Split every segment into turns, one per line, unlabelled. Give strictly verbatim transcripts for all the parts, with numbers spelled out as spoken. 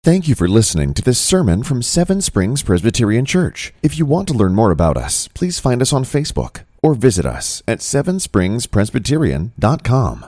Thank you for listening to this sermon from Seven Springs Presbyterian Church. If you want to learn more about us, please find us on Facebook or visit us at seven springs presbyterian dot com.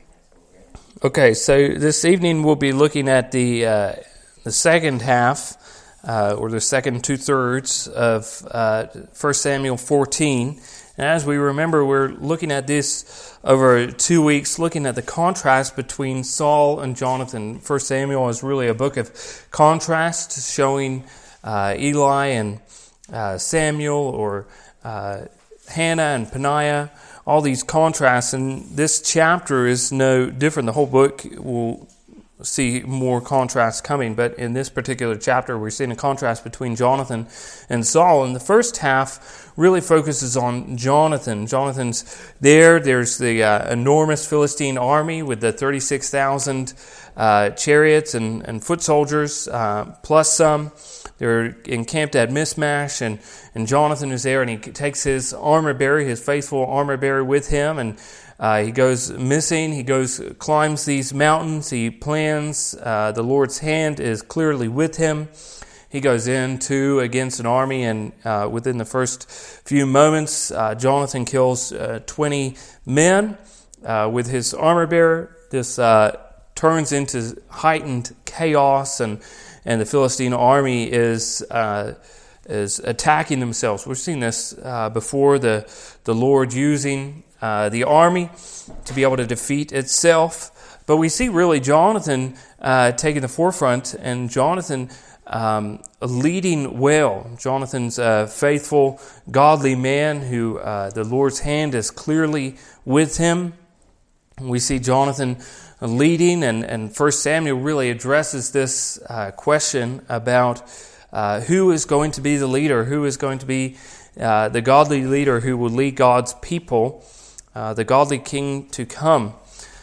Okay, so this evening we'll be looking at the uh, the second half, uh, or the second two-thirds of uh, First Samuel fourteen. And as we remember, we're looking at this over two weeks, looking at the contrast between Saul and Jonathan. First Samuel is really a book of contrast, showing uh, Eli and uh, Samuel, or uh, Hannah and Peninnah, all these contrasts. And this chapter is no different. The whole book will see more contrasts coming, but in this particular chapter we're seeing a contrast between Jonathan and Saul. And the first half really focuses on Jonathan. Jonathan's there. There's the uh, enormous Philistine army with the thirty-six thousand uh, chariots and, and foot soldiers, uh, plus some. They're encamped at Michmash, and, and Jonathan is there, and he takes his armor bearer, his faithful armor bearer, with him, and Uh, he goes missing. He goes, climbs these mountains. He plans. Uh, the Lord's hand is clearly with him. He goes into against an army, and uh, within the first few moments, uh, Jonathan kills uh, twenty men uh, with his armor bearer. This uh, turns into heightened chaos, and and the Philistine army is uh, is attacking themselves. We've seen this uh, before. The the Lord using Uh, the army to be able to defeat itself. But we see really Jonathan uh, taking the forefront, and Jonathan um, leading well. Jonathan's a faithful, godly man who uh, the Lord's hand is clearly with him. We see Jonathan leading, and, and First Samuel really addresses this uh, question about uh, who is going to be the leader, who is going to be uh, the godly leader who will lead God's people. Uh, the godly king to come.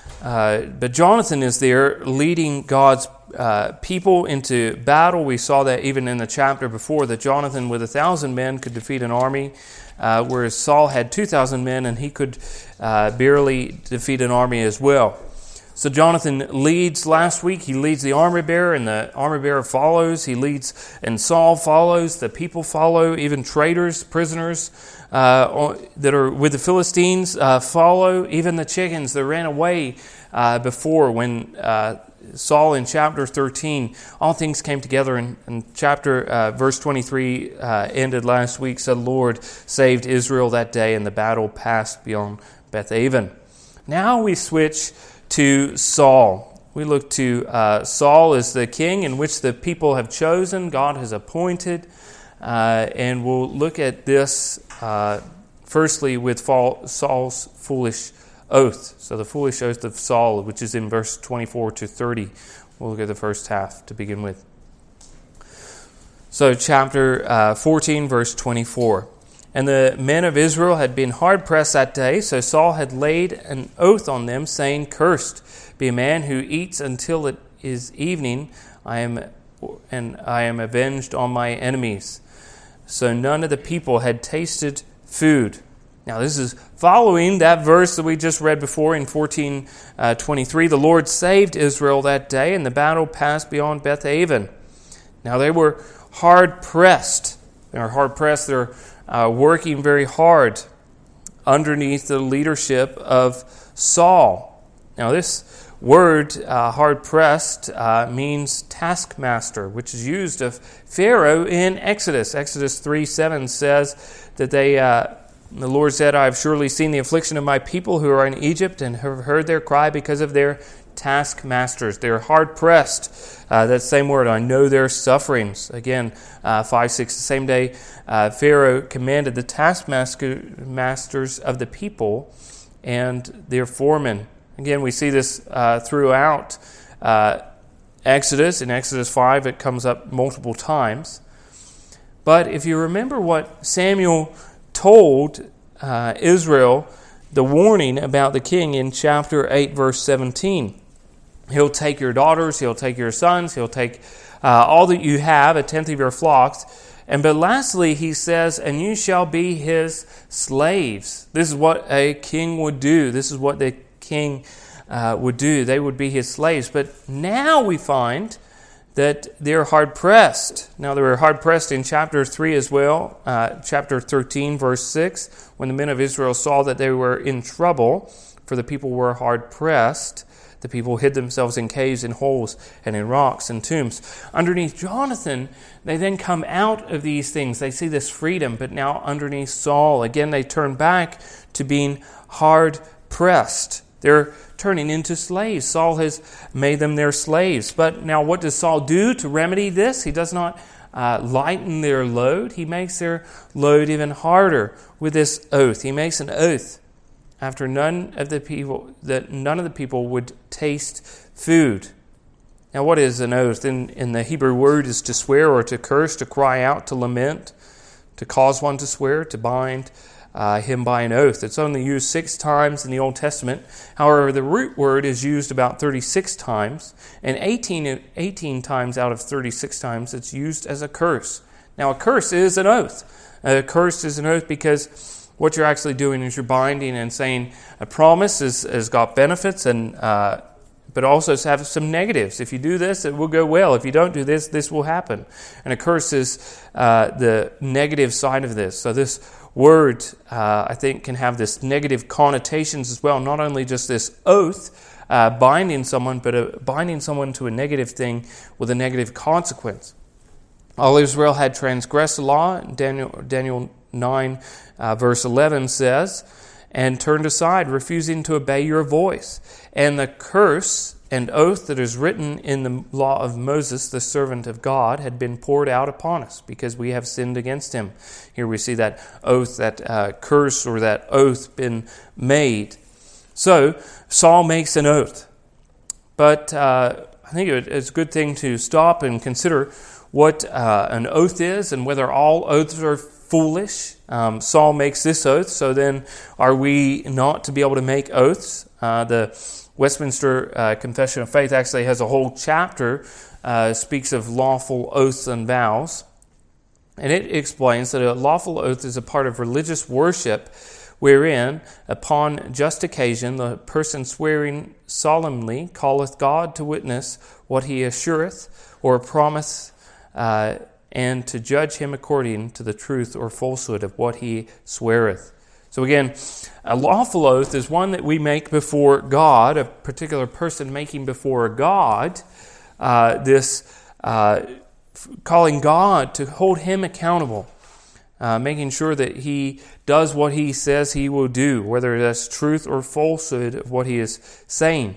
Uh, but Jonathan is there leading God's uh, people into battle. We saw that even in the chapter before, that Jonathan with a thousand men could defeat an army, uh, whereas Saul had two thousand men, and he could uh, barely defeat an army as well. So Jonathan leads last week. He leads the armor bearer, and the armor bearer follows. He leads, and Saul follows. The people follow. Even traitors, prisoners uh, that are with the Philistines uh, follow. Even the chickens that ran away uh, before when uh, Saul in chapter thirteen, all things came together. And, and chapter uh, verse twenty-three uh, ended last week. So the Lord saved Israel that day, and the battle passed beyond Beth-aven. Now we switch to Saul. We look to uh, Saul as the king in which the people have chosen, God has appointed, uh, and we'll look at this uh, firstly with Saul's foolish oath. So the foolish oath of Saul, which is in verse twenty-four to thirty. We'll look at the first half to begin with. So chapter uh, fourteen, verse twenty-four. And the men of Israel had been hard-pressed that day, so Saul had laid an oath on them, saying, "Cursed be a man who eats until it is evening, I am, and I am avenged on my enemies." So none of the people had tasted food. Now this is following that verse that we just read before in fourteen twenty-three. The Lord saved Israel that day, and the battle passed beyond Beth-aven. Now they were hard-pressed. They are hard-pressed. They're Uh, working very hard underneath the leadership of Saul. Now this word, uh, hard-pressed, uh, means taskmaster, which is used of Pharaoh in Exodus. Exodus three seven says that they, uh, the Lord said, "I have surely seen the affliction of my people who are in Egypt, and have heard their cry because of their taskmasters." They're hard-pressed. Uh, that same word, "I know their sufferings." Again, uh, five six, the same day uh, Pharaoh commanded the taskmasters of the people and their foremen. Again, we see this uh, throughout uh, Exodus. In Exodus five, it comes up multiple times. But if you remember what Samuel told uh, Israel, the warning about the king in chapter eight, verse seventeen. He'll take your daughters, he'll take your sons, he'll take uh, all that you have, a tenth of your flocks. And but lastly, he says, "And you shall be his slaves." This is what a king would do. This is what the king uh, would do. They would be his slaves. But now we find that they're hard-pressed. Now, they were hard-pressed in chapter three as well, uh, chapter thirteen, verse six, when the men of Israel saw that they were in trouble, for the people were hard-pressed. The people hid themselves in caves and holes and in rocks and tombs. Underneath Jonathan, they then come out of these things. They see this freedom, but now underneath Saul, again, they turn back to being hard-pressed. They're turning into slaves. Saul has made them their slaves. But now what does Saul do to remedy this? He does not uh, lighten their load. He makes their load even harder with this oath. He makes an oath after none of the people that none of the people would taste food. Now, what is an oath? In, in the Hebrew word is to swear or to curse, to cry out, to lament, to cause one to swear, to bind uh, him by an oath. It's only used six times in the Old Testament. However, the root word is used about thirty-six times, and eighteen, eighteen times out of thirty-six times it's used as a curse. Now, a curse is an oath. A curse is an oath because what you're actually doing is you're binding and saying a promise is, has got benefits, and uh, but also have some negatives. If you do this, it will go well. If you don't do this, this will happen. And a curse is uh, the negative side of this. So this word, uh, I think, can have this negative connotations as well. Not only just this oath, uh, binding someone, but a, binding someone to a negative thing with a negative consequence. All Israel had transgressed the law. Daniel, Daniel nine, uh, verse eleven says, and turned aside, refusing to obey your voice. And the curse and oath that is written in the law of Moses, the servant of God, had been poured out upon us because we have sinned against him. Here we see that oath, that uh, curse or that oath been made. So Saul makes an oath. But uh, I think it's a good thing to stop and consider what uh, an oath is and whether all oaths are foolish. Um, Saul makes this oath, so then are we not to be able to make oaths? Uh, the Westminster uh, Confession of Faith actually has a whole chapter, uh, speaks of lawful oaths and vows. And it explains that a lawful oath is a part of religious worship wherein, upon just occasion, the person swearing solemnly calleth God to witness what he assureth or promise uh, and to judge him according to the truth or falsehood of what he sweareth. So again, a lawful oath is one that we make before God, a particular person making before God, uh, this uh, calling God to hold him accountable, uh, making sure that he does what he says he will do, whether that's truth or falsehood of what he is saying.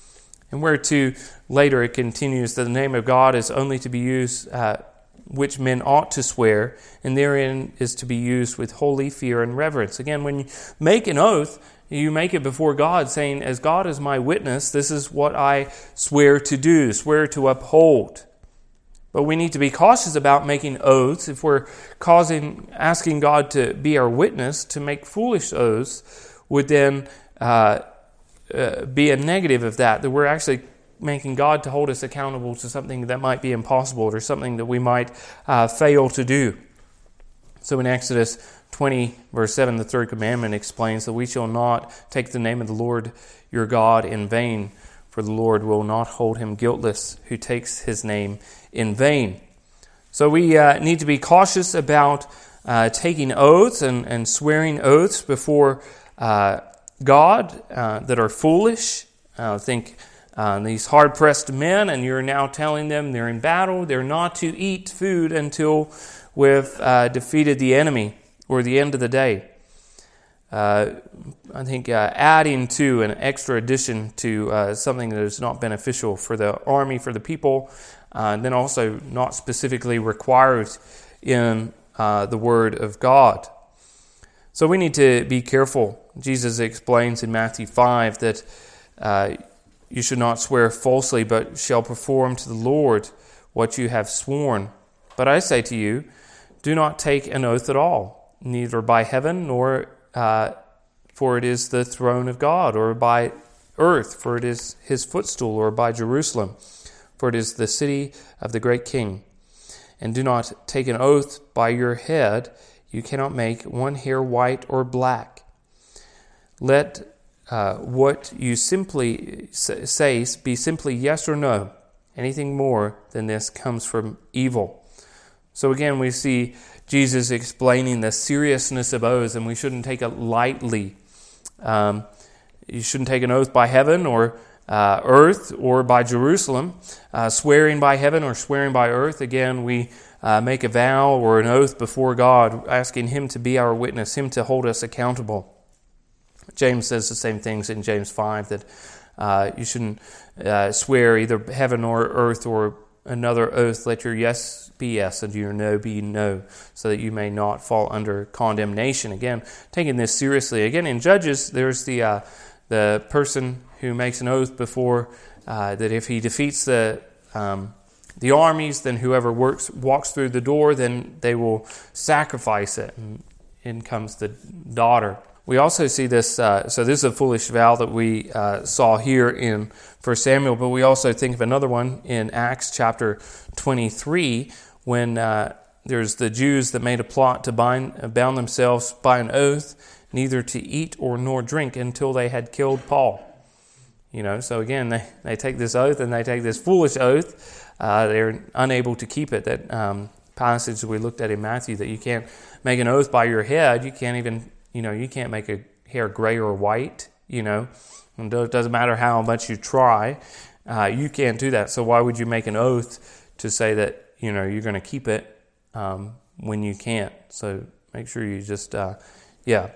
And where to later it continues that the name of God is only to be used uh, which men ought to swear, and therein is to be used with holy fear and reverence. Again, when you make an oath, you make it before God, saying, as God is my witness, this is what I swear to do, swear to uphold. But we need to be cautious about making oaths. If we're causing, asking God to be our witness, to make foolish oaths would then uh, uh, be a negative of that, that we're actually making God to hold us accountable to something that might be impossible or something that we might uh, fail to do. So in Exodus twenty, verse seven, the third commandment explains that we shall not take the name of the Lord your God in vain, for the Lord will not hold him guiltless who takes his name in vain. So we uh, need to be cautious about uh, taking oaths and, and swearing oaths before uh, God uh, that are foolish. I uh, think Uh, these hard-pressed men, and you're now telling them they're in battle, they're not to eat food until we've uh, defeated the enemy or the end of the day. Uh, I think uh, adding to an extra addition to uh, something that is not beneficial for the army, for the people, uh, and then also not specifically required in uh, the Word of God. So we need to be careful. Jesus explains in Matthew five that uh, you should not swear falsely, but shall perform to the Lord what you have sworn. But I say to you, do not take an oath at all, neither by heaven, nor uh, for it is the throne of God, or by earth, for it is his footstool, or by Jerusalem, for it is the city of the great King. And do not take an oath by your head, you cannot make one hair white or black. Let Uh, what you simply say be simply yes or no, Anything more than this comes from evil. So again, we see Jesus explaining the seriousness of oaths, and we shouldn't take it lightly. Um, you shouldn't take an oath by heaven or uh, earth or by Jerusalem. Uh, swearing by heaven or swearing by earth, again, we uh, make a vow or an oath before God, asking Him to be our witness, Him to hold us accountable. James says the same things in James five, that uh, you shouldn't uh, swear either heaven or earth or another oath. Let your yes be yes and your no be no, so that you may not fall under condemnation. Again, taking this seriously. Again, in Judges, there's the uh, the person who makes an oath before uh, that if he defeats the um, the armies, then whoever works walks through the door, then they will sacrifice it, and in comes the daughter. We also see this, uh, so this is a foolish vow that we uh, saw here in First Samuel, but we also think of another one in Acts chapter twenty-three, when uh, there's the Jews that made a plot to bind, uh, bound themselves by an oath, neither to eat or nor drink until they had killed Paul. You know, so again, they, they take this oath and they take this foolish oath. Uh, they're unable to keep it. That um, passage we looked at in Matthew, that you can't make an oath by your head. You can't even... You know, you can't make a hair gray or white, you know. And it doesn't matter how much you try. Uh, you can't do that. So why would you make an oath to say that, you know, you're going to keep it um, when you can't? So make sure you just, uh, yeah.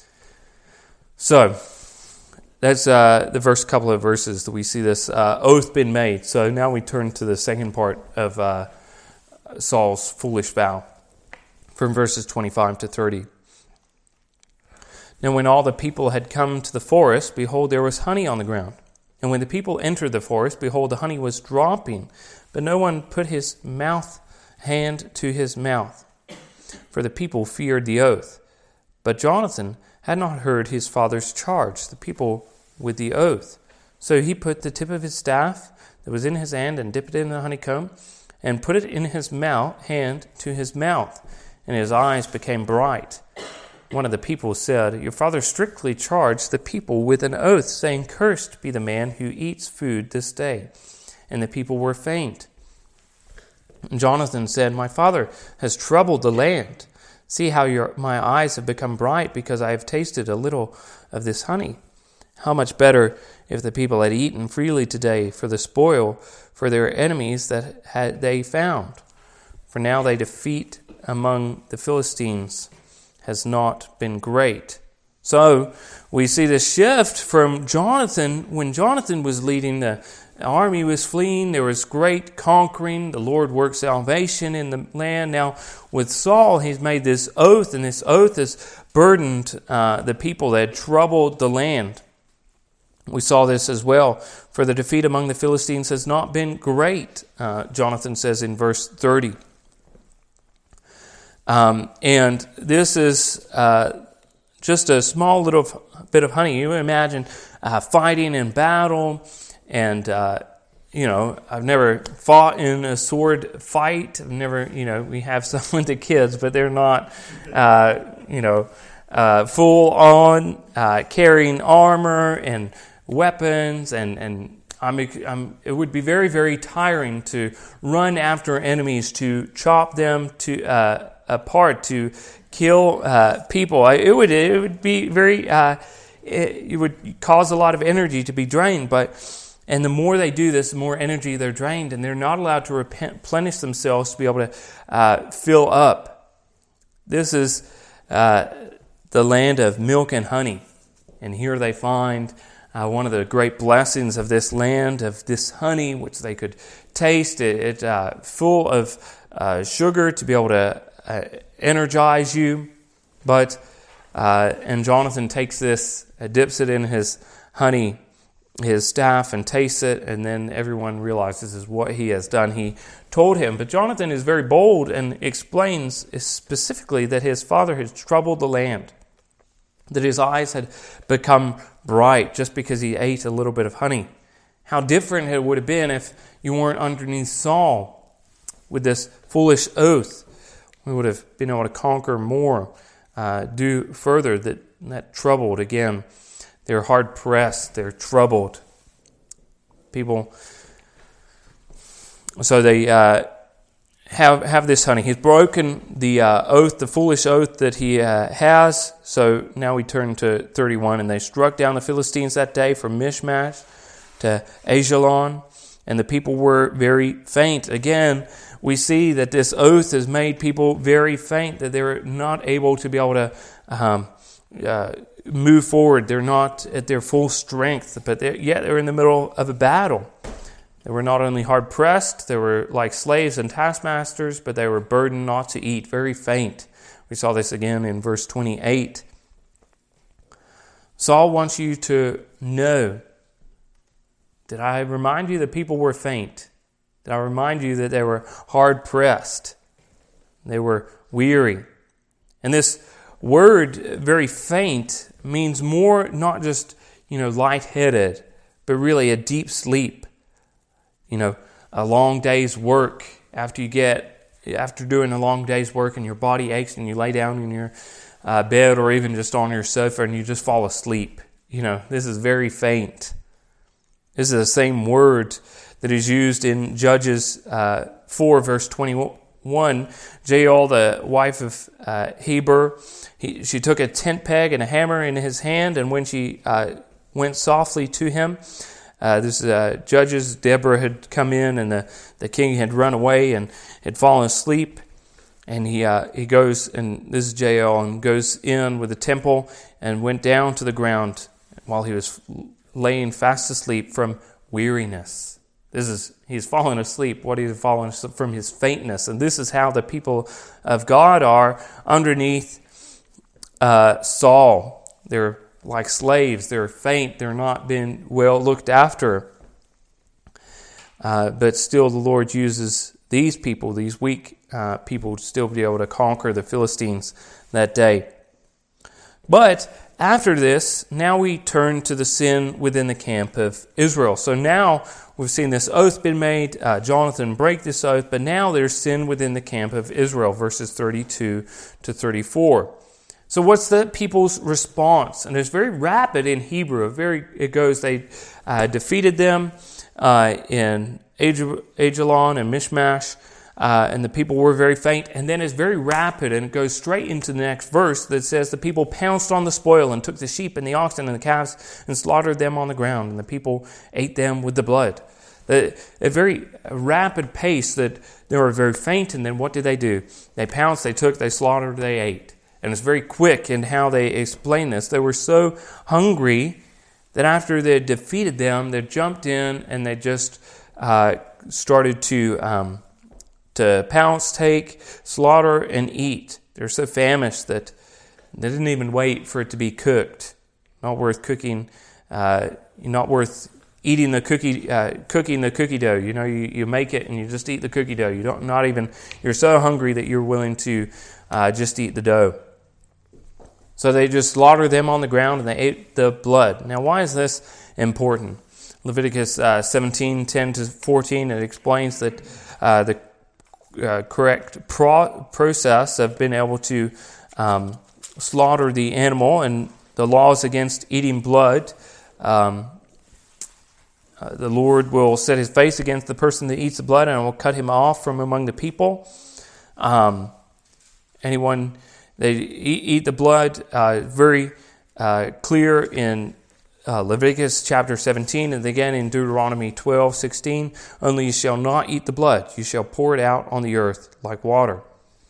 So that's uh, the first couple of verses that we see this uh, oath been made. So now we turn to the second part of uh, Saul's foolish vow from verses twenty-five to thirty. Now when all the people had come to the forest, behold, there was honey on the ground. And when the people entered the forest, behold, the honey was dropping, but no one put his mouth hand to his mouth, for the people feared the oath. But Jonathan had not heard his father's charge, the people with the oath. So he put the tip of his staff that was in his hand and dipped it in the honeycomb, and put it in his mouth, hand to his mouth, and his eyes became bright. One of the people said, Your father strictly charged the people with an oath, saying, Cursed be the man who eats food this day. And the people were faint. And Jonathan said, My father has troubled the land. See how your my eyes have become bright, because I have tasted a little of this honey. How much better if the people had eaten freely today for the spoil for their enemies that had they found. For now they defeat among the Philistines has not been great. So we see the shift from Jonathan. When Jonathan was leading, the army was fleeing. There was great conquering. The Lord worked salvation in the land. Now with Saul, he's made this oath, and this oath has burdened uh, the people that had troubled the land. We saw this as well. For the defeat among the Philistines has not been great, uh, Jonathan says in verse thirty. Um, and this is uh, just a small little bit of honey. You imagine uh, fighting in battle, and uh, you know, I've never fought in a sword fight. I've never, you know, we have some with the kids, but they're not, uh, you know, uh, full on uh, carrying armor and weapons, and and I'm, I'm, it would be very very tiring to run after enemies, to chop them to. Uh, apart, to kill uh, people. It would it would be very uh, it, it would cause a lot of energy to be drained. But and the more they do this, the more energy they're drained, and they're not allowed to replenish themselves to be able to uh, fill up. This is uh, the land of milk and honey, and here they find uh, one of the great blessings of this land, of this honey, which they could taste. It, it uh, full of uh, sugar to be able to Uh, energize you, but uh, and Jonathan takes this, uh, dips it in his honey, his staff, and tastes it, and then everyone realizes this is what he has done. He told him, but Jonathan is very bold and explains specifically that his father has troubled the land, that his eyes had become bright just because he ate a little bit of honey. How different it would have been if you weren't underneath Saul with this foolish oath. We would have been able to conquer more, uh, do further. That that troubled, again, they're hard pressed, they're troubled. People so they uh, have have this honey. He's broken the uh, oath, the foolish oath that he uh, has. So now we turn to thirty-one. And they struck down the Philistines that day from Michmash to Ajalon, and the people were very faint. Again, we see that this oath has made people very faint, that they're not able to be able to um, uh, move forward. They're not at their full strength, but they're, yet they're in the middle of a battle. They were not only hard-pressed, they were like slaves and taskmasters, but they were burdened not to eat, very faint. We saw this again in verse twenty-eight. Saul wants you to know. Did I remind you that people were faint? Did I remind you that they were hard-pressed? They were weary. And this word, very faint, means more not just, you know, lightheaded, but really a deep sleep. You know, a long day's work after you get, after doing a long day's work and your body aches and you lay down in your uh, bed or even just on your sofa and you just fall asleep. You know, this is very faint. This is the same word that is used in Judges uh, four, verse twenty-one. Jael, the wife of uh, Heber, he, she took a tent peg and a hammer in his hand, and when she uh, went softly to him, uh, this uh, Judges, Deborah had come in, and the, the king had run away and had fallen asleep. And he uh, he goes, and this is Jael, and goes in with the temple and went down to the ground while he was laying fast asleep from weariness. This is, he's fallen asleep. What he's fallen from his faintness. And this is how the people of God are underneath uh, Saul. They're like slaves. They're faint. They're not being well looked after. Uh, but still the Lord uses these people, these weak uh, people, to still be able to conquer the Philistines that day. But after this, now we turn to the sin within the camp of Israel. So now we've seen this oath been made, uh, Jonathan break this oath, but now there's sin within the camp of Israel, verses thirty-two to thirty-four. So what's the people's response? And it's very rapid in Hebrew. Very, it goes, they uh, defeated them uh, in Ajalon and Michmash, Uh, and the people were very faint. And then it's very rapid, and it goes straight into the next verse that says, the people pounced on the spoil and took the sheep and the oxen and the calves and slaughtered them on the ground, and the people ate them with the blood. The, a very rapid pace that they were very faint, and then what did they do? They pounced, they took, they slaughtered, they ate. And it's very quick in how they explain this. They were so hungry that after they defeated them, they jumped in and they just uh, started to... Um, to pounce, take, slaughter, and eat. They're so famished that they didn't even wait for it to be cooked. Not worth cooking, uh, not worth eating the cookie, uh, cooking the cookie dough. You know, you, you make it and you just eat the cookie dough. You don't, not even, you're so hungry that you're willing to uh, just eat the dough. So they just slaughtered them on the ground and they ate the blood. Now, why is this important? Leviticus uh, seventeen, ten to fourteen, it explains that uh, the Uh, correct pro- process of being able to um, slaughter the animal and the laws against eating blood. Um, uh, the Lord will set his face against the person that eats the blood and will cut him off from among the people. Um, anyone they eat, eat the blood, uh, very uh, clear in Uh, Leviticus chapter seventeen, and again in Deuteronomy twelve sixteen, only you shall not eat the blood, you shall pour it out on the earth like water.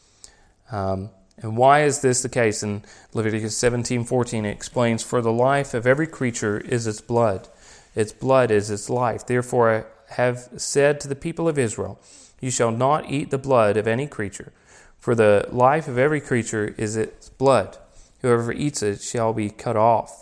Um, and why is this the case? In Leviticus seventeen fourteen, it explains, for the life of every creature is its blood. Its blood is its life. Therefore I have said to the people of Israel, you shall not eat the blood of any creature, for the life of every creature is its blood. Whoever eats it shall be cut off.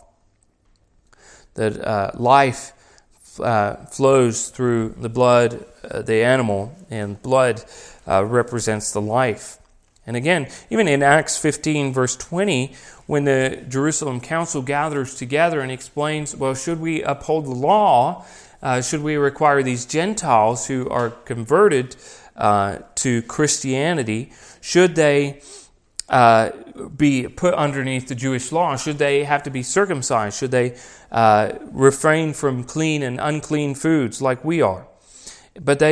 That uh, life uh, flows through the blood, uh, the animal, and blood uh, represents the life. And again, even in Acts fifteen, verse twenty, when the Jerusalem council gathers together and explains, well, should we uphold the law? Uh, should we require these Gentiles who are converted uh, to Christianity, should they uh, be put underneath the Jewish law? Should they have to be circumcised? Should they uh, refrain from clean and unclean foods like we are? But they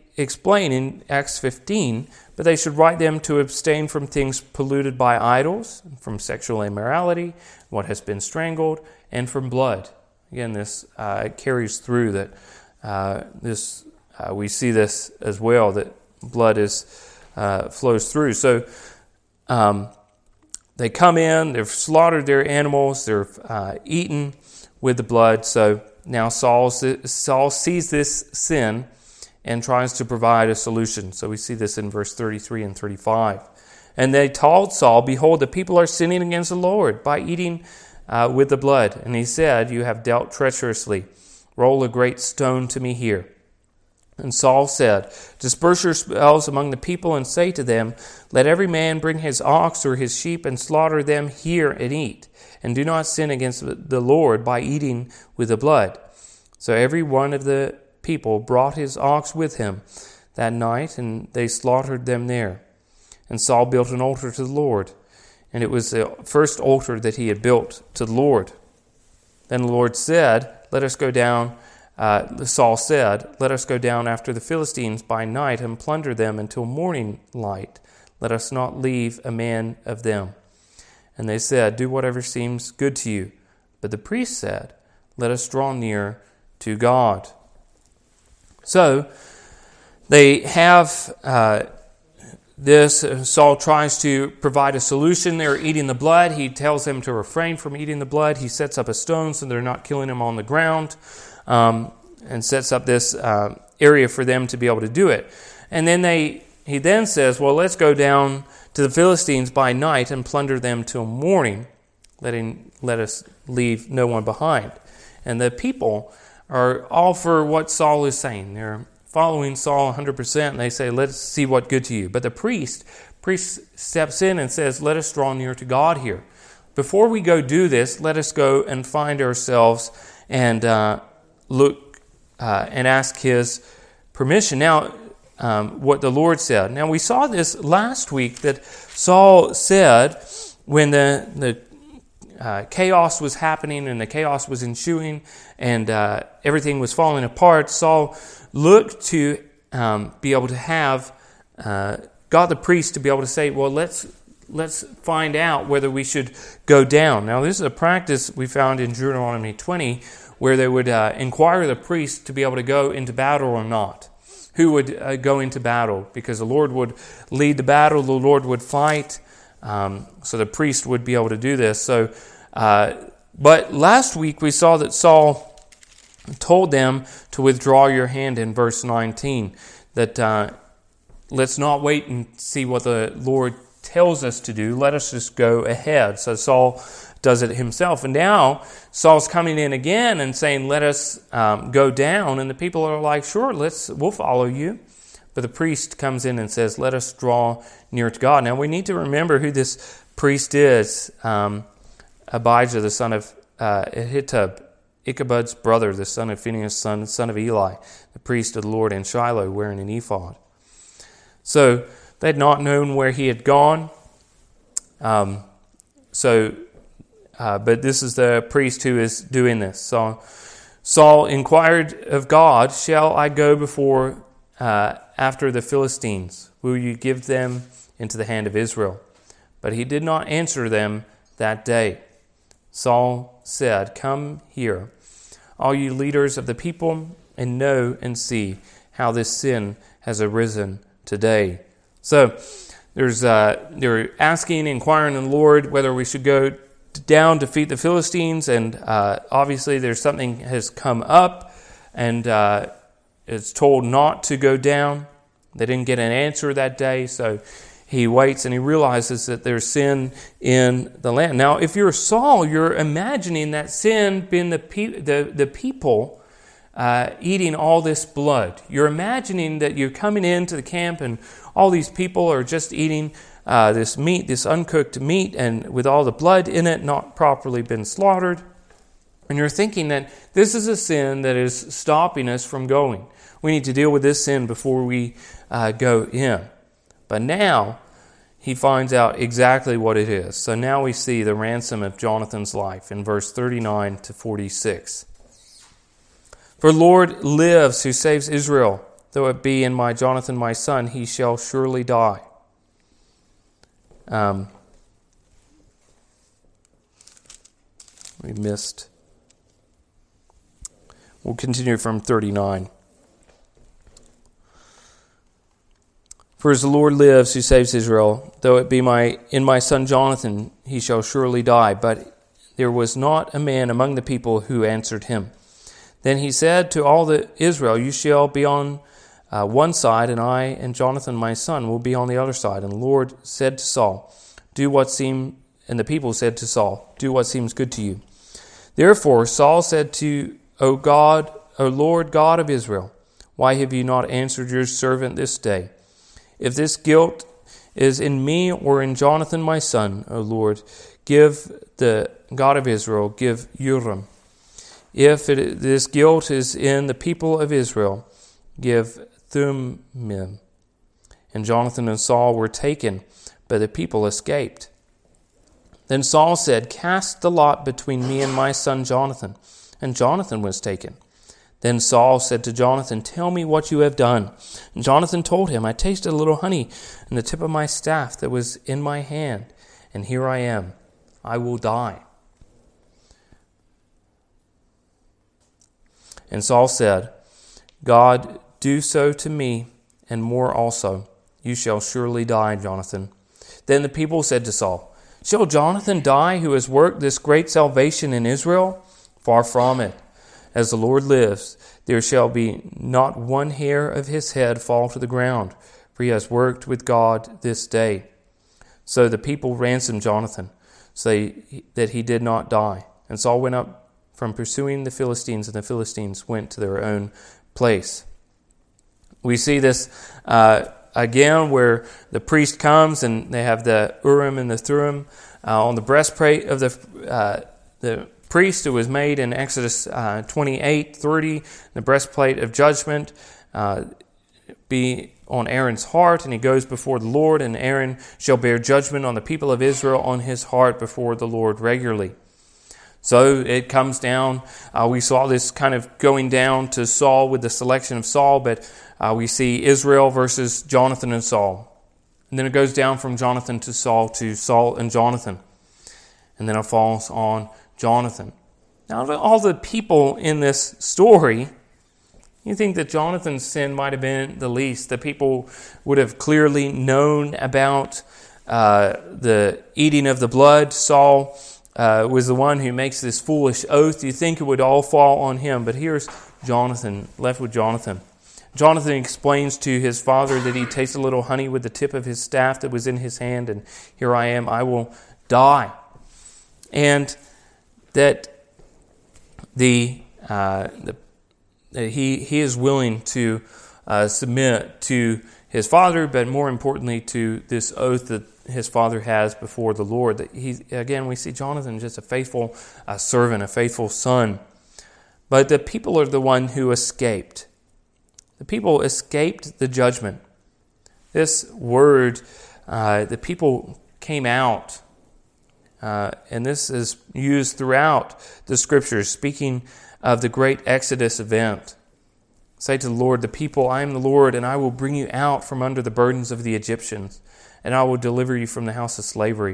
explain in Acts fifteen, but they should write them to abstain from things polluted by idols, from sexual immorality, what has been strangled, and from blood. Again, this uh, carries through that uh, this uh, we see this as well, that blood is uh, flows through. So um, they come in, they've slaughtered their animals, they're uh, eaten with the blood. So now Saul, Saul sees this sin and tries to provide a solution. So we see this in verse thirty-three and thirty-five. And they told Saul, "Behold, the people are sinning against the Lord by eating uh, with the blood." And he said, "You have dealt treacherously. Roll a great stone to me here." And Saul said, "Disperse yourselves among the people and say to them, let every man bring his ox or his sheep and slaughter them here and eat. And do not sin against the Lord by eating with the blood." So every one of the people brought his ox with him that night, and they slaughtered them there. And Saul built an altar to the Lord, and it was the first altar that he had built to the Lord. Then the Lord said, "Let us go down." Uh, Saul said, "Let us go down after the Philistines by night and plunder them until morning light. Let us not leave a man of them." And they said, "Do whatever seems good to you." But the priest said, "Let us draw near to God." So they have uh, this. Saul tries to provide a solution. They're eating the blood. He tells them to refrain from eating the blood. He sets up a stone so they're not killing him on the ground, um, and sets up this uh, area for them to be able to do it. And then they, he then says, "Well, let's go down to the Philistines by night and plunder them till morning, letting let us leave no one behind." And the people are all for what Saul is saying. They're following Saul one hundred percent, and they say, "Let's see what good to you." But the priest, priest steps in and says, "Let us draw near to God here. Before we go do this, let us go and find ourselves and uh, look uh, and ask His permission." Now, um, what the Lord said. Now, we saw this last week that Saul said when the the Uh, chaos was happening and the chaos was ensuing and uh, everything was falling apart, Saul looked to um, be able to have uh, God the priest to be able to say, "Well, let's let's find out whether we should go down." Now, this is a practice we found in Deuteronomy twenty, where they would uh, inquire the priest to be able to go into battle or not. Who would uh, go into battle? Because the Lord would lead the battle, the Lord would fight. Um, so the priest would be able to do this. So, uh, but last week we saw that Saul told them to withdraw your hand in verse nineteen. That uh, let's not wait and see what the Lord tells us to do. Let us just go ahead. So Saul does it himself. And now Saul's coming in again and saying, "Let us um, go down." And the people are like, "Sure, let's. We'll follow you." But the priest comes in and says, "Let us draw near to God." Now we need to remember who this priest is. Um, Abijah, the son of uh, Ahitub, Ichabod's brother, the son of Phinehas, son, son of Eli, the priest of the Lord in Shiloh, wearing an ephod. So they had not known where he had gone. Um, so, uh, but this is the priest who is doing this. So Saul inquired of God, "Shall I go before uh, after the Philistines? Will you give them into the hand of Israel?" But he did not answer them that day. Saul said, "Come here, all you leaders of the people, and know and see how this sin has arisen today." So there's uh, they're asking, inquiring of the Lord whether we should go down, defeat the Philistines, and uh, obviously there's something has come up, and uh, it's told not to go down. They didn't get an answer that day, so he waits and he realizes that there's sin in the land. Now, if you're Saul, you're imagining that sin being the pe- the, the people uh, eating all this blood. You're imagining that you're coming into the camp and all these people are just eating uh, this meat, this uncooked meat, and with all the blood in it, not properly been slaughtered. And you're thinking that this is a sin that is stopping us from going. We need to deal with this sin before we uh, go in. But now he finds out exactly what it is. So now we see the ransom of Jonathan's life in verse thirty-nine to forty-six. "For the Lord lives who saves Israel. though it be in my Jonathan my son, he shall surely die. Um, we missed. We'll continue from thirty-nine. For as the Lord lives, who saves Israel, though it be my in my son Jonathan, he shall surely die. But there was not a man among the people who answered him. Then he said to all the Israel, you shall be on uh, one side, and I and Jonathan my son will be on the other side. And the Lord said to Saul, do what seem, and the people said to Saul, do what seems good to you. Therefore Saul said to, O God, O Lord God of Israel, why have you not answered your servant this day? If this guilt is in me or in Jonathan my son, O Lord, give the God of Israel, give Urim. If it, this guilt is in the people of Israel, give Thummim. And Jonathan and Saul were taken, but the people escaped. Then Saul said, cast the lot between me and my son Jonathan. And Jonathan was taken. Then Saul said to Jonathan, tell me what you have done. And Jonathan told him, I tasted a little honey in the tip of my staff that was in my hand, and here I am. I will die. And Saul said, God, do so to me, and more also. You shall surely die, Jonathan. Then the people said to Saul, shall Jonathan die who has worked this great salvation in Israel? Far from it. As the Lord lives, there shall be not one hair of his head fall to the ground, for he has worked with God this day. So the people ransomed Jonathan, so that he did not die. And Saul went up from pursuing the Philistines, and the Philistines went to their own place. We see this uh, again where the priest comes and they have the Urim and the Thummim uh, on the breastplate of the uh, the priest who was made in Exodus uh, twenty-eight thirty. The breastplate of judgment uh, be on Aaron's heart, and he goes before the Lord, and Aaron shall bear judgment on the people of Israel on his heart before the Lord regularly. So it comes down. Uh, we saw this kind of going down to Saul with the selection of Saul, but uh, we see Israel versus Jonathan and Saul. And then it goes down from Jonathan to Saul to Saul and Jonathan. And then it falls on Jonathan. Now, all the people in this story, you think that Jonathan's sin might have been the least. The people would have clearly known about uh, the eating of the blood. Saul uh, was the one who makes this foolish oath. You think it would all fall on him, but here's Jonathan, left with Jonathan. Jonathan explains to his father that he tasted a little honey with the tip of his staff that was in his hand, and here I am, I will die. And that the, uh, the that he he is willing to uh, submit to his father, but more importantly to this oath that his father has before the Lord. That he again we see Jonathan just a faithful uh, servant, a faithful son. But the people are the one who escaped. The people escaped the judgment. This word, uh, the people came out. Uh, and this is used throughout the Scriptures, speaking of the great Exodus event. Say to the Lord, the people, I am the Lord, and I will bring you out from under the burdens of the Egyptians, and I will deliver you from the house of slavery.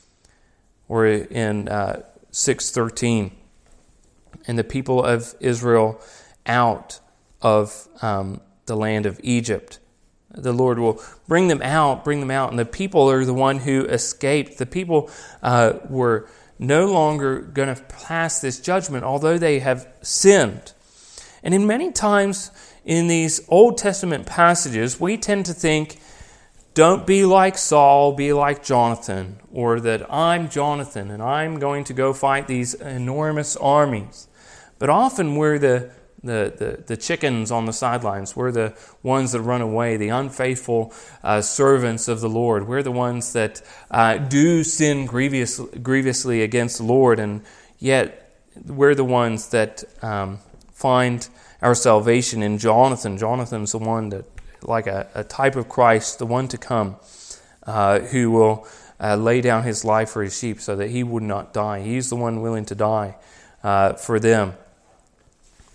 Or in uh, six thirteen, and the people of Israel out of um, the land of Egypt. The Lord will bring them out, bring them out. And the people are the one who escaped. The people uh, were no longer going to pass this judgment, although they have sinned. And in many times in these Old Testament passages, we tend to think, don't be like Saul, be like Jonathan. Or that I'm Jonathan and I'm going to go fight these enormous armies. But often we're the The, the the chickens on the sidelines. We're the ones that run away, the unfaithful uh, servants of the Lord. We're the ones that uh, do sin grievous, grievously against the Lord, and yet we're the ones that um, find our salvation in Jonathan. Jonathan's the one that, like a, a type of Christ, the one to come, uh, who will uh, lay down his life for his sheep so that he would not die. He's the one willing to die uh, for them.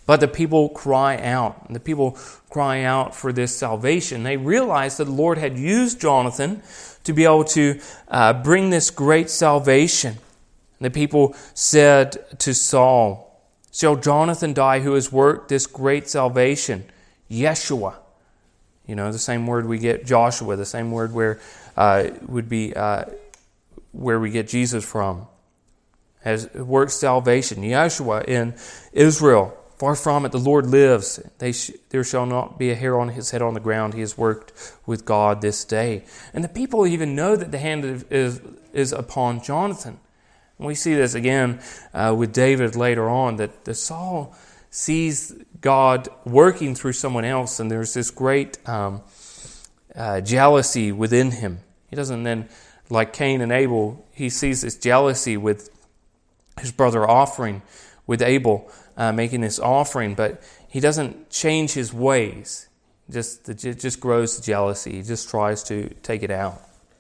But the people cry out. And the people cry out for this salvation. They realize that the Lord had used Jonathan to be able to uh, bring this great salvation. And the people said to Saul, "Shall Jonathan die who has worked this great salvation?" Yeshua. You know, the same word we get Joshua, the same word where uh, would be uh, where we get Jesus from. Has worked salvation. Yeshua in Israel. Far from it, the Lord lives. They sh- there shall not be a hair on his head on the ground. He has worked with God this day. And the people even know that the hand of, is, is upon Jonathan. And we see this again uh, with David later on, that the Saul sees God working through someone else, and there's this great um, uh, jealousy within him. He doesn't then, like Cain and Abel, he sees this jealousy with his brother offering, with Abel uh, making this offering, but he doesn't change his ways. Just it just grows the jealousy. He just tries to take it out.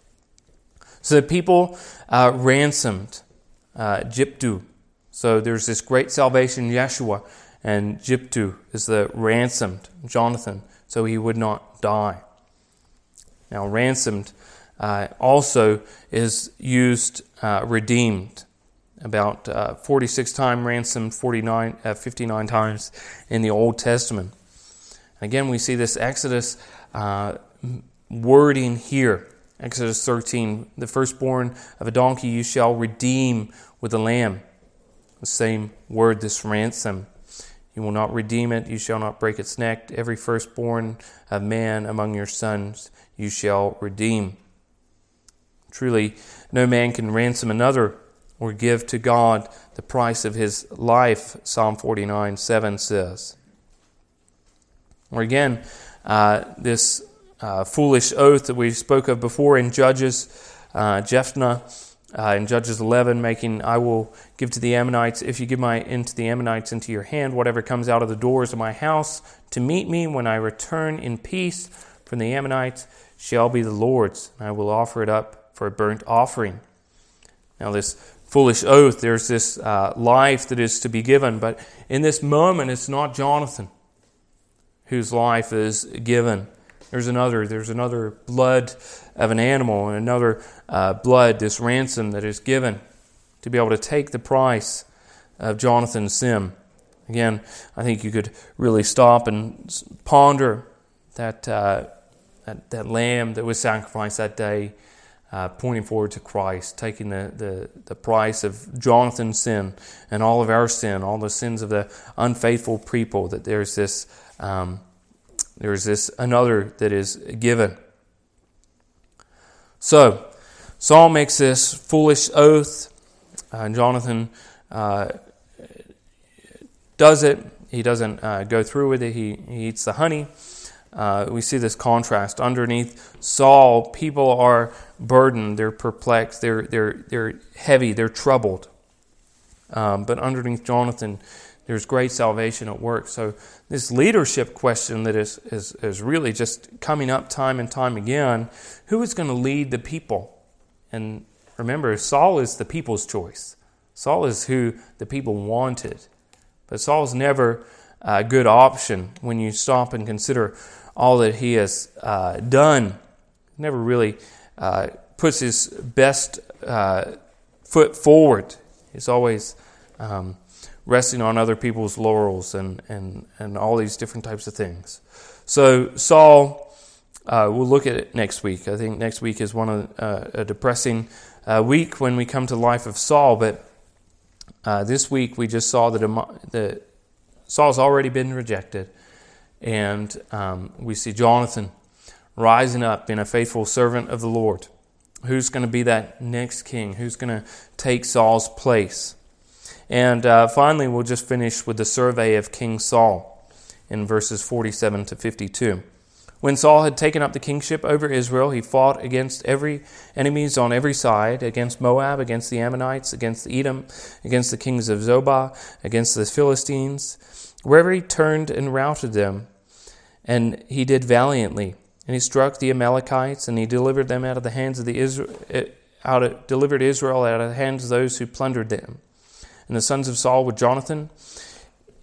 So the people uh, ransomed uh, Jiptu. So there's this great salvation, Yeshua, and Jiptu is the ransomed Jonathan, so he would not die. Now, ransomed uh, also is used uh, redeemed. About uh, forty-six times ransomed, forty-nine, uh, fifty-nine times in the Old Testament. Again, we see this Exodus uh, wording here. Exodus thirteen, the firstborn of a donkey you shall redeem with a lamb. The same word, this ransom. You will not redeem it, you shall not break its neck. Every firstborn of man among your sons you shall redeem. Truly, no man can ransom another or give to God the price of his life, Psalm forty-nine seven says. Or again, uh, this uh, foolish oath that we spoke of before in Judges, uh, Jephthah, uh, in Judges eleven, making, I will give to the Ammonites, if you give my into the Ammonites into your hand, whatever comes out of the doors of my house to meet me when I return in peace from the Ammonites shall be the Lord's, and I will offer it up for a burnt offering. Now this foolish oath, there's this uh, life that is to be given, but in this moment it's not Jonathan whose life is given. There's another, there's another blood of an animal and another uh, blood, this ransom that is given to be able to take the price of Jonathan's sin. Again, I think you could really stop and ponder that uh, that, that lamb that was sacrificed that day, Uh, pointing forward to Christ, taking the, the, the price of Jonathan's sin and all of our sin, all the sins of the unfaithful people, that there's this um, there's this another that is given. So, Saul makes this foolish oath, uh, and Jonathan uh, does it. He doesn't uh, go through with it. He, he eats the honey. Uh, we see this contrast. Underneath Saul, people are burdened, they're perplexed, they're they're they're heavy, they're troubled. Um, but underneath Jonathan, there's great salvation at work. So this leadership question that is is is really just coming up time and time again: who is going to lead the people? And remember, Saul is the people's choice. Saul is who the people wanted, but Saul's never a good option when you stop and consider all that he has uh, done. Never really uh, puts his best uh, foot forward. He's always um, resting on other people's laurels and, and, and all these different types of things. So Saul, uh, we'll look at it next week. I think next week is one of uh, a depressing uh, week when we come to the life of Saul. But uh, this week we just saw that the Saul's already been rejected, and um, we see Jonathan rising up, being a faithful servant of the Lord. Who's going to be that next king? Who's going to take Saul's place? And uh, finally, we'll just finish with the survey of King Saul in verses forty-seven to fifty-two. When Saul had taken up the kingship over Israel, he fought against every enemies on every side, against Moab, against the Ammonites, against Edom, against the kings of Zobah, against the Philistines. Wherever he turned and routed them, and he did valiantly. And he struck the Amalekites, and he delivered them out of the hands of the Israel, out of, delivered Israel out of the hands of those who plundered them. And the sons of Saul with Jonathan,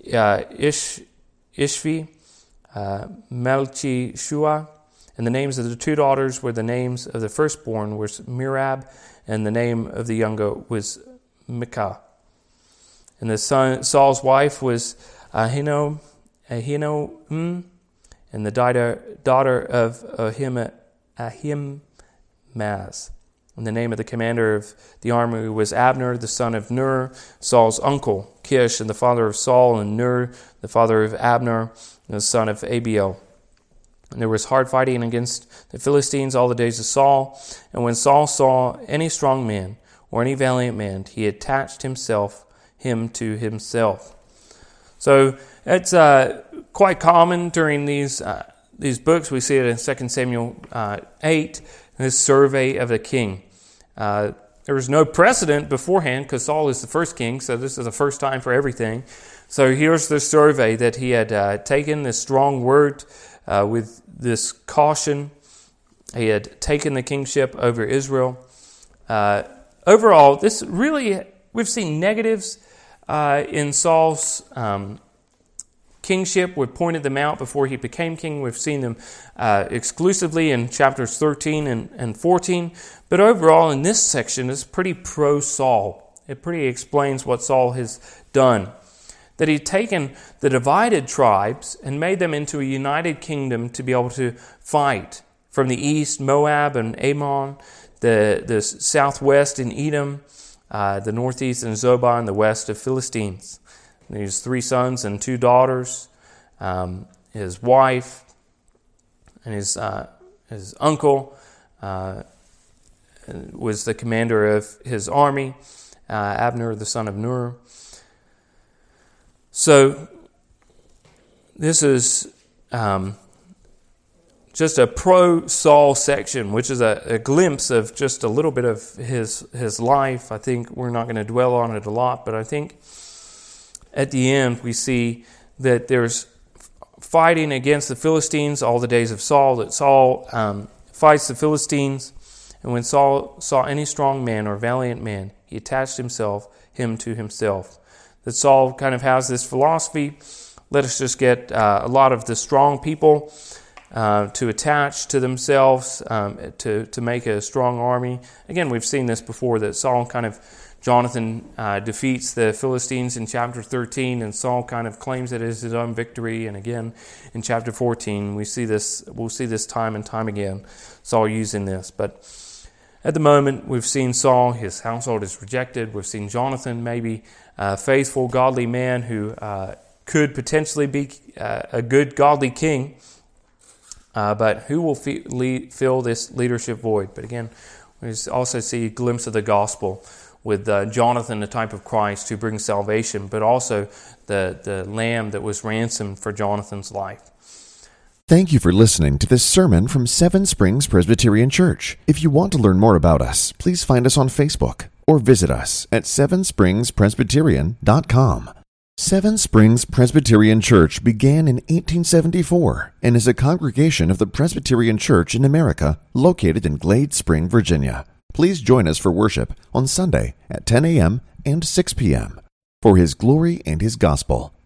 uh, Ish, Ishvi, uh, Melchishua. And the names of the two daughters were the names of the firstborn was Merab, and the name of the younger was Micah. And the son, Saul's wife was Ahino, Ahinoam, and the daughter, daughter of Ahim, Ahimaaz. And the name of the commander of the army was Abner, the son of Ner, Saul's uncle, Kish, and the father of Saul, and Ner, the father of Abner, and the son of Abiel. And there was hard fighting against the Philistines all the days of Saul. And when Saul saw any strong man or any valiant man, he attached himself him to himself. So it's uh, quite common during these uh, these books. We see it in Second Samuel uh, eight, this survey of the king. Uh, there was no precedent beforehand because Saul is the first king, so this is the first time for everything. So here's the survey that he had uh, taken this strong word uh, with this caution. He had taken the kingship over Israel. Uh, overall, this really, we've seen negatives uh, in Saul's um, kingship. We pointed them out before he became king. We've seen them uh, exclusively in chapters thirteen and, and fourteen. But overall, in this section, it's pretty pro-Saul. It pretty explains what Saul has done. That he'd taken the divided tribes and made them into a united kingdom to be able to fight. From the east, Moab and Ammon, the, the southwest in Edom, uh, the northeast in Zobah, and the west of Philistines. And his three sons and two daughters, um, his wife, and his uh, his uncle uh, was the commander of his army, uh, Abner, the son of Ner. So this is um, just a pro-Saul section, which is a, a glimpse of just a little bit of his his life. I think we're not going to dwell on it a lot, but I think at the end we see that there's fighting against the Philistines all the days of Saul, that Saul um, fights the Philistines, and when Saul saw any strong man or valiant man, he attached himself, him to himself. That Saul kind of has this philosophy, let us just get uh, a lot of the strong people uh, to attach to themselves, um, to, to make a strong army. Again, we've seen this before, that Saul kind of, Jonathan uh, defeats the Philistines in chapter thirteen, and Saul kind of claims it as his own victory. And again, in chapter fourteen, we see this, we'll see this time and time again, Saul using this. But at the moment, we've seen Saul, his household is rejected. We've seen Jonathan, maybe a faithful, godly man who uh, could potentially be uh, a good, godly king. Uh, but who will fe- lead, fill this leadership void? But again, we also see a glimpse of the gospel with uh, Jonathan, the type of Christ who brings salvation, but also the, the lamb that was ransomed for Jonathan's life.
Thank you for listening to this sermon from Seven Springs Presbyterian Church. If you want to learn more about us, please find us on Facebook or visit us at seven springs presbyterian dot com. Seven Springs Presbyterian Church began in eighteen seventy-four and is a congregation of the Presbyterian Church in America located in Glade Spring, Virginia. Please join us for worship on Sunday at ten a.m. and six p.m. For His glory and His gospel.